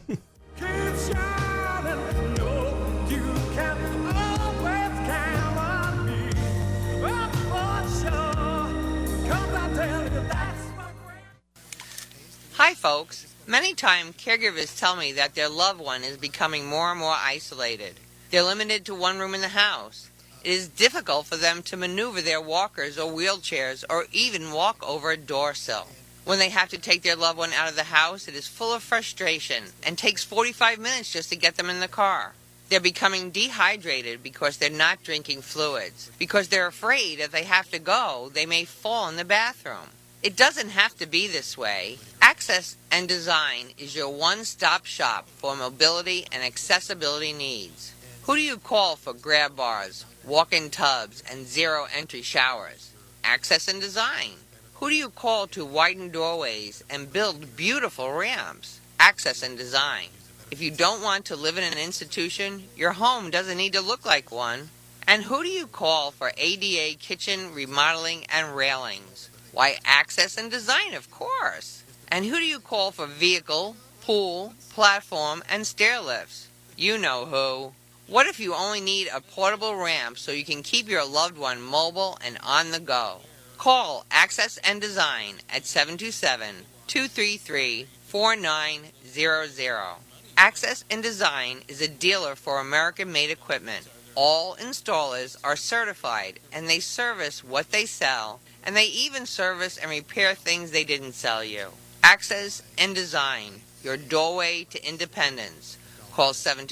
Hi, folks. Many times, caregivers tell me that their loved one is becoming more and more isolated. They're limited to one room in the house. It is difficult for them to maneuver their walkers or wheelchairs or even walk over a door sill. When they have to take their loved one out of the house, it is full of frustration and takes 45 minutes just to get them in the car. They're becoming dehydrated because they're not drinking fluids, because they're afraid if they have to go, they may fall in the bathroom. It doesn't have to be this way. Access and Design is your one-stop shop for mobility and accessibility needs. Who do you call for grab bars, walk-in tubs, and zero-entry showers? Access and Design. Who do you call to widen doorways and build beautiful ramps? Access and Design. If you don't want to live in an institution, your home doesn't need to look like one. And who do you call for ADA kitchen remodeling and railings? Why, Access and Design, of course. And who do you call for vehicle, pool, platform, and stair lifts? You know who. What if you only need a portable ramp so you can keep your loved one mobile and on the go? Call Access and Design at 727-233-4900. Access and Design is a dealer for American-made equipment. All installers are certified, and they service what they sell, and they even service and repair things they didn't sell you. Access and Design, your doorway to independence. Call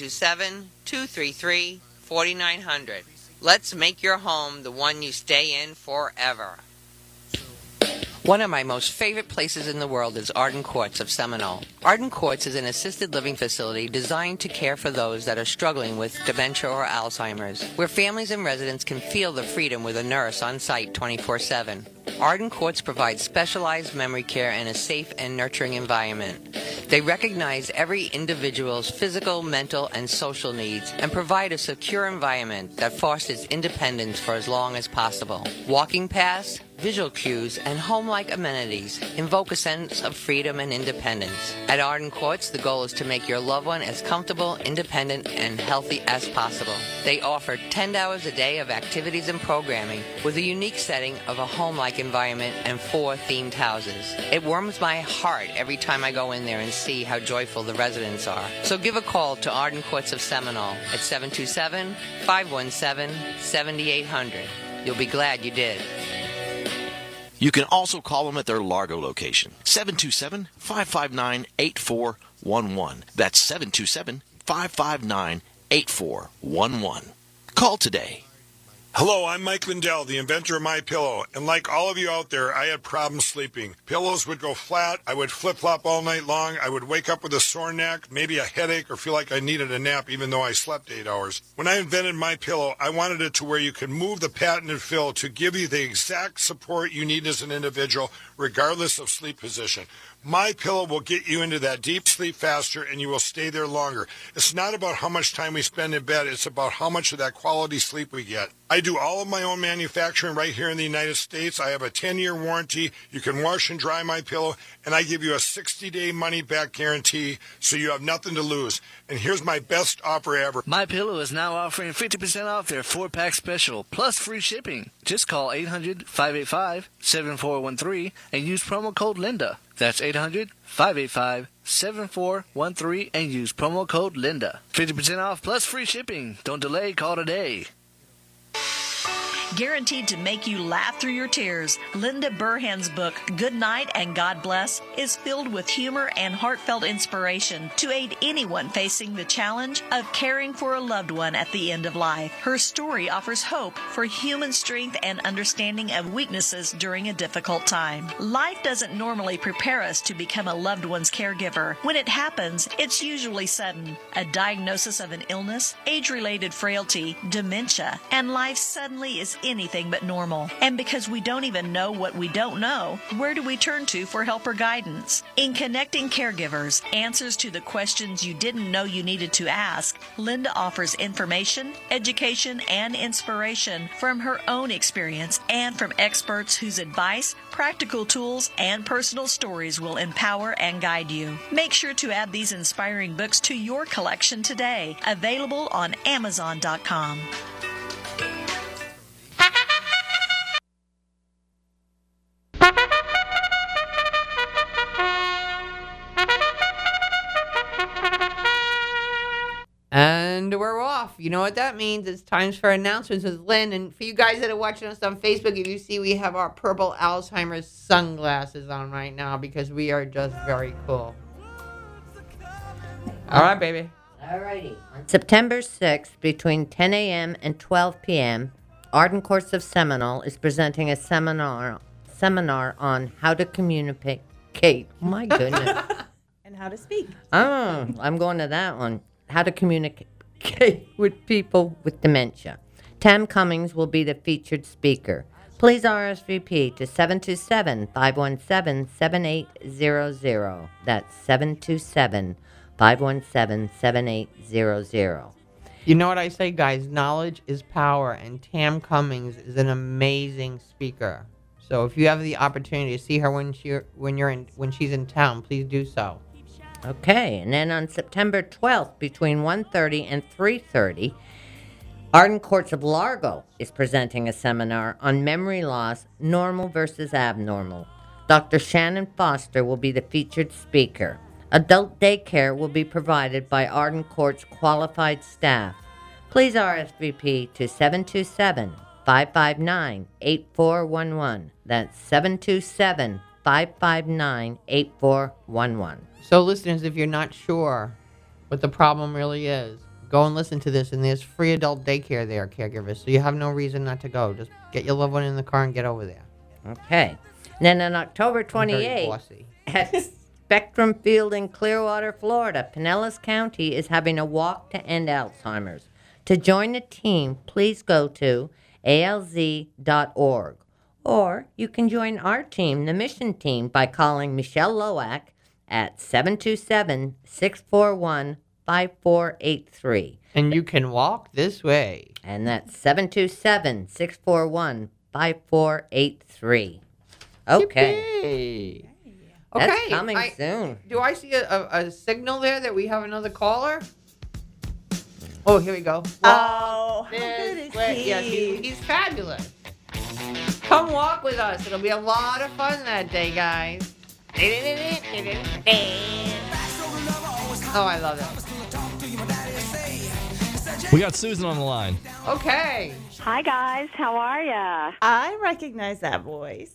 727-233-4900. Let's make your home the one you stay in forever. One of my most favorite places in the world is Arden Courts of Seminole. Arden Courts is an assisted living facility designed to care for those that are struggling with dementia or Alzheimer's, where families and residents can feel the freedom with a nurse on site 24/7. Arden Courts provides specialized memory care in a safe and nurturing environment. They recognize every individual's physical, mental, and social needs and provide a secure environment that fosters independence for as long as possible. Walking paths, visual cues, and home-like amenities invoke a sense of freedom and independence. At Arden Courts, the goal is to make your loved one as comfortable, independent, and healthy as possible. They offer 10 hours a day of activities and programming with a unique setting of a home-like environment and 4 themed houses. It warms my heart every time I go in there and see how joyful the residents are. So give a call to Arden Courts of Seminole at 727-517-7800. You'll be glad you did. You can also call them at their Largo location, 727-559-84 8411. That's 727-559-8411. Call today. Hello, I'm Mike Lindell, the inventor of MyPillow, and like all of you out there, I had problems sleeping. Pillows would go flat, I would flip-flop all night long, I would wake up with a sore neck, maybe a headache, or feel like I needed a nap even though I slept 8 hours. When I invented MyPillow, I wanted it to where you can move the patented fill to give you the exact support you need as an individual, regardless of sleep position. MyPillow will get you into that deep sleep faster, and you will stay there longer. It's not about how much time we spend in bed. It's about how much of that quality sleep we get. I do all of my own manufacturing right here in the United States. I have a 10-year warranty. You can wash and dry MyPillow, and I give you a 60-day money-back guarantee, so you have nothing to lose. And here's my best offer ever. MyPillow is now offering 50% off their 4-pack special, plus free shipping. Just call 800-585-7413 and use promo code Linda. That's 800-585-7413 and use promo code Linda. 50% off plus free shipping. Don't delay, call today. Guaranteed to make you laugh through your tears, Linda Burhan's book, Good Night and God Bless, is filled with humor and heartfelt inspiration to aid anyone facing the challenge of caring for a loved one at the end of life. Her story offers hope for human strength and understanding of weaknesses during a difficult time. Life doesn't normally prepare us to become a loved one's caregiver. When it happens, it's usually sudden. A diagnosis of an illness, age-related frailty, dementia, and life suddenly is anything but normal. And because we don't even know what we don't know, where do we turn to for help or guidance? In Connecting Caregivers, Answers to the Questions You Didn't Know You Needed to Ask, Linda offers information, education, and inspiration from her own experience and from experts whose advice, practical tools, and personal stories will empower and guide you. Make sure to add these inspiring books to your collection today. Available on Amazon.com. And we're off. You know what that means? It's time for announcements with Lynn. And for you guys that are watching us on Facebook, if you see, we have our purple Alzheimer's sunglasses on right now because we are just very cool. All right, baby. All righty. On September 6th, between 10 a.m. and 12 p.m., Arden Courts of Seminole is presenting a seminar on how to communicate. My goodness. And how to speak. Oh, I'm going to that one. How to communicate with people with dementia. Tam Cummings will be the featured speaker. Please RSVP to 727-517-7800. That's 727-517-7800. You know what I say, guys? Knowledge is power, and Tam Cummings is an amazing speaker. So if you have the opportunity to see her when she's in town, please do so. Okay, and then on September 12th, between 1:30 and 3:30, Arden Courts of Largo is presenting a seminar on memory loss, normal versus abnormal. Dr. Shannon Foster will be the featured speaker. Adult daycare will be provided by Arden Courts qualified staff. Please RSVP to 727-559-8411. That's 727-559-8411. So, listeners, if you're not sure what the problem really is, go and listen to this, and there's free adult daycare there, caregivers, so you have no reason not to go. Just get your loved one in the car and get over there. Okay. And then on October 28th, at Spectrum Field in Clearwater, Florida, Pinellas County is having a walk to end Alzheimer's. To join the team, please go to alz.org. Or you can join our team, the mission team, by calling Michelle Loack at 727-641-5483. And you can walk this way. And that's 727-641-5483. Okay. That's Okay. coming soon. Do I see a signal there that we have another caller? Oh, here we go. Oh, how good is he? Yes, he's fabulous. Come walk with us. It'll be a lot of fun that day, guys. Oh, I love it. We got Susan on the line. Okay. Hi, guys. How are ya? I recognize that voice.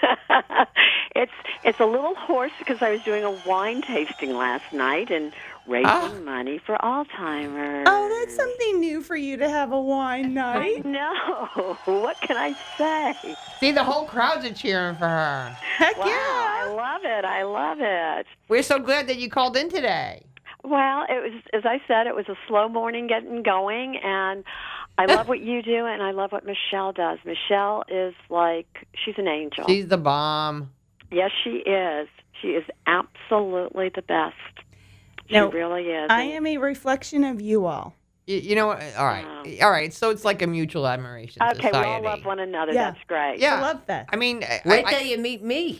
It's a little hoarse because I was doing a wine tasting last night and raising money for Alzheimer's. Oh, that's something new for you to have a wine night. No. What can I say? See, the whole crowds are cheering for her. Heck wow, yeah. I love it. I love it. We're so glad that you called in today. Well, it was, as I said, it was a slow morning getting going, and I love what you do, and I love what Michelle does. Michelle is she's an angel. She's the bomb. Yes, she is. She is absolutely the best. She really is. I am a reflection of you all. You know what? All right. All right. So it's like a mutual admiration Okay, society. we all love one another. Yeah. That's great. Yeah. I love that. I mean, Wait till you meet me.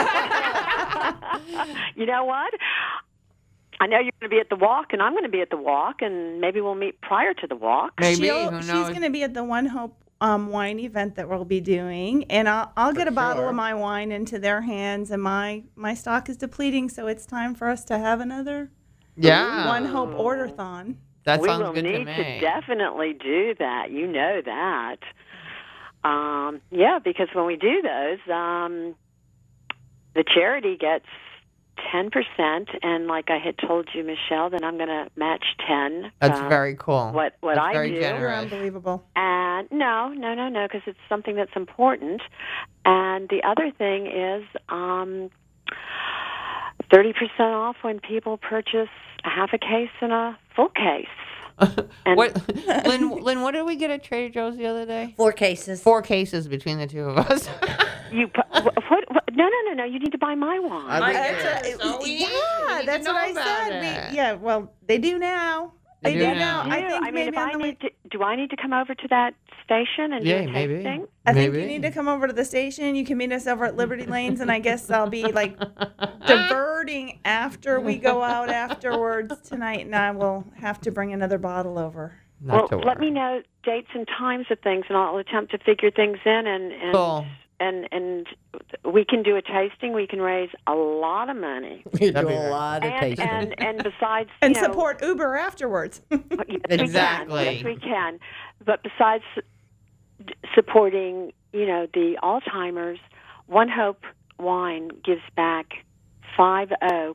You know what? I know you're going to be at the walk, and I'm going to be at the walk, and maybe we'll meet prior to the walk. Maybe. Who knows? She's going to be at the One Hope wine event that we'll be doing, and I'll get a bottle of my wine into their hands, and my stock is depleting, so it's time for us to have another One Hope order-thon. That we sounds will good to need me. to definitely do that. You know that. Yeah, because when we do those, the charity gets 10%, and like I had told you, Michelle, then I'm going to match 10. That's very cool. What That's I very do. generous. You're unbelievable. And no, because it's something that's important. And the other thing is 30% off when people purchase a half a case and a full case. And Lynn, what did we get at Trader Joe's the other day? 4 cases. 4 cases between the two of us. No. You need to buy my wine. That's what I said. Well, they do now. They do now. I think maybe do I need to come over to that station and do a tasting? I think you need to come over to the station. You can meet us over at Liberty Lanes, and I guess I'll be diverting after we go out afterwards tonight, and I will have to bring another bottle over. Let me know dates and times of things, and I'll attempt to figure things in, and cool. and we can do a tasting. We can raise a lot of money. You do a lot of tasting. And besides, and support Uber afterwards. Exactly. Yes, we can. But besides supporting, the Alzheimer's, One Hope Wine gives back 50%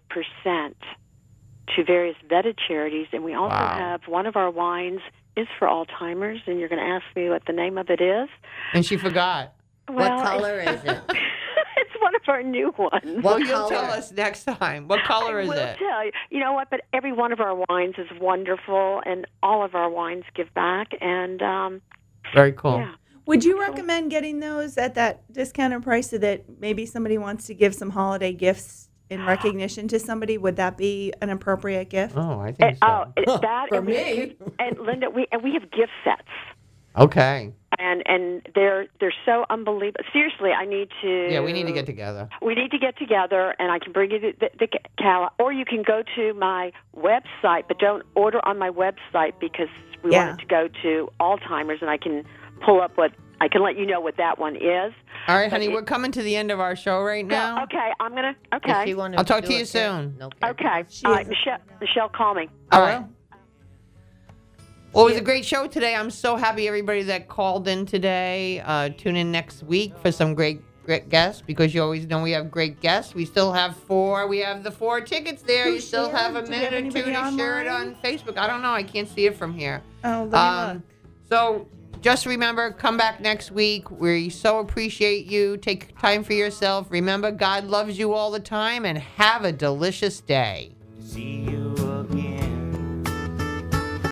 to various vetted charities, and we also have one of our wines is for Alzheimer's, and you're going to ask me what the name of it is. And she forgot. Well, what color is it? It's one of our new ones. Well, you'll tell us next time. What color is it? I will tell you. You know what? But every one of our wines is wonderful, and all of our wines give back. And very cool. Yeah. Would you recommend getting those at that discounted price so that maybe somebody wants to give some holiday gifts in recognition to somebody? Would that be an appropriate gift? Oh, I think so. That for me. And Linda, we have gift sets. Okay. And they're so unbelievable. Seriously, I need to. Yeah, we need to get together. We need to get together, and I can bring you the cala, or you can go to my website, but don't order on my website because we want it to go to Alzheimer's, and I can pull up I can let you know what that one is. All right, honey, we're coming to the end of our show right now. Okay, I'm gonna. Okay, I'll talk to you soon. Okay, all right, Michelle, call me. All right. Well, it was a great show today. I'm so happy everybody that called in today. Tune in next week for some great guests because you always know we have great guests. We still have 4. We have the 4 tickets there. You still have a minute or 2 to share it on Facebook. I don't know. I can't see it from here. Oh, let me look. So just remember, come back next week. We so appreciate you. Take time for yourself. Remember, God loves you all the time, and have a delicious day. See